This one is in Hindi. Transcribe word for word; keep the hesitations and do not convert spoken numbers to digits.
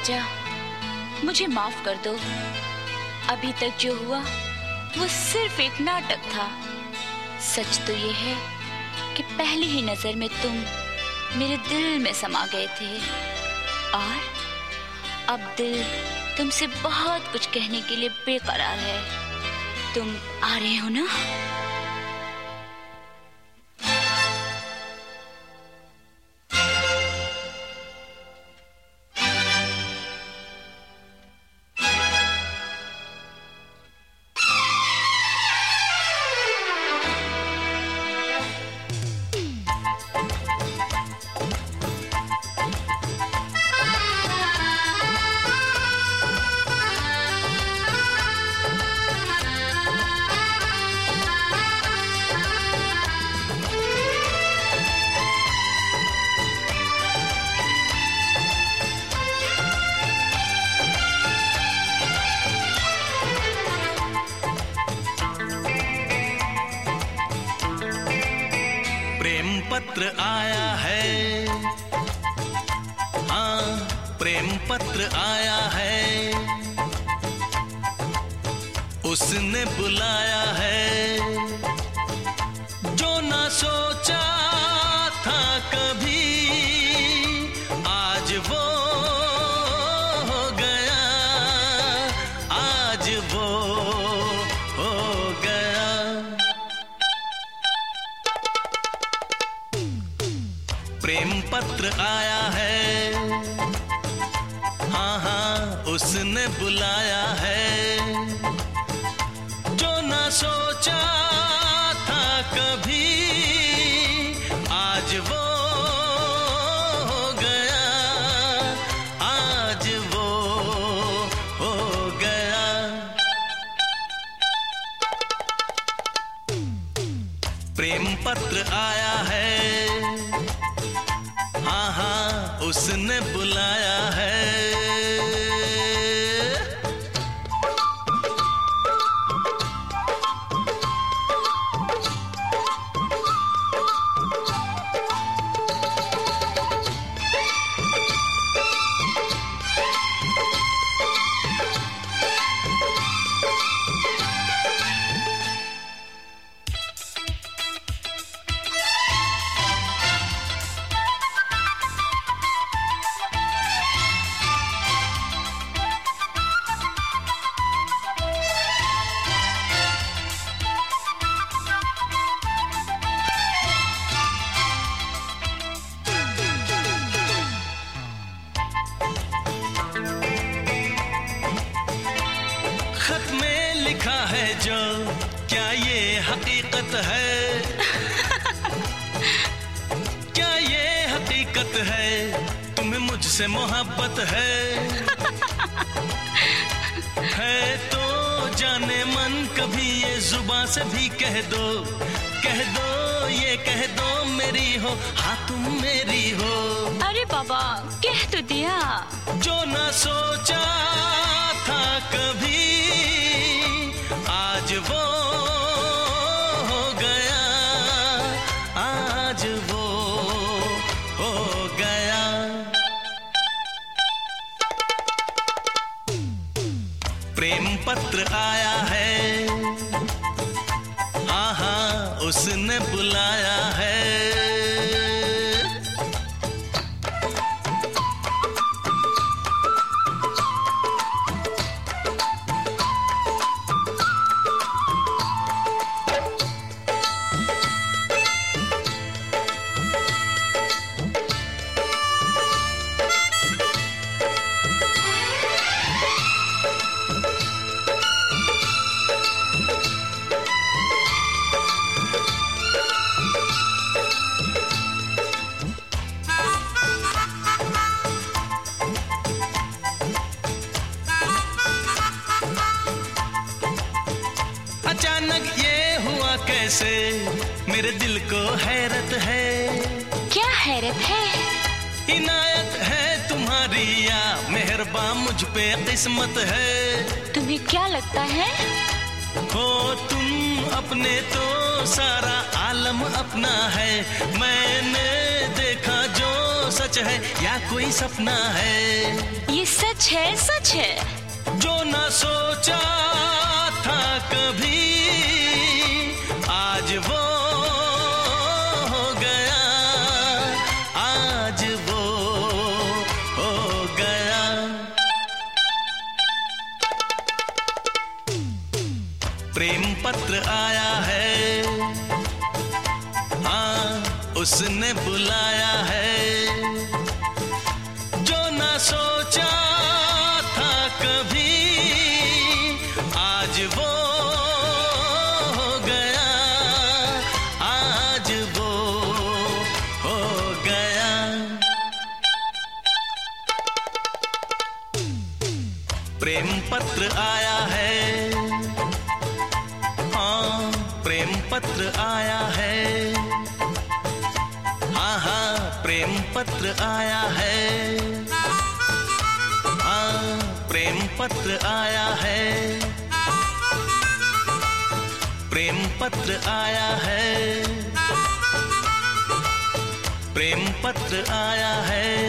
राजा, मुझे माफ कर दो। अभी तक जो हुआ वो सिर्फ एक नाटक था। सच तो ये है कि पहली ही नजर में तुम मेरे दिल में समा गए थे और अब दिल तुमसे बहुत कुछ कहने के लिए बेकरार है। तुम आ रहे हो ना? पत्र आया है, हाँ प्रेम पत्र आया है, उसने बुलाया है जो ना सोचा था कभी, आज वो हो गया, आज वो हो गया। प्रेम पत्र आया है, हाँ हाँ उसने बुलाया है जो ना सोचा था कभी, आज वो हो गया, आज वो हो गया। प्रेम पत्र आया है, हाँ हाँ उसने बुलाया है। लिखा है जो, क्या ये हकीकत है? क्या ये हकीकत है? तुम्हें मुझसे मोहब्बत है? है तो जाने मन कभी ये जुबान से भी कह दो, कह दो ये कह दो मेरी हो, हाँ तुम मेरी हो। अरे बाबा कह तो दिया। जो ना सोचा था कभी, आज वो हो गया, आज वो हो गया। प्रेम पत्र आया है, हाँ हाँ उसने बुलाया है। अचानक ये हुआ कैसे, मेरे दिल को हैरत है। क्या हैरत है? इनायत है तुम्हारी या मेहरबान मुझ पे किस्मत है। तुम्हें क्या लगता है? हो तुम अपने तो सारा आलम अपना है। मैंने देखा जो सच है या कोई सपना है। ये सच है, सच है। जो ना सोचा था कभी, आज वो हो गया, आज वो हो गया। प्रेम पत्र आया है, हाँ उसने बुलाया है। जो ना सोचा था कभी, आज वो हो गया, आज वो हो गया। प्रेम पत्र आया है, हाँ प्रेम पत्र आया है, हाँ हाँ प्रेम पत्र आया है, हाँ प्रेम पत्र आया है, प्रेम पत्र आया है, प्रेम पत्र आया है।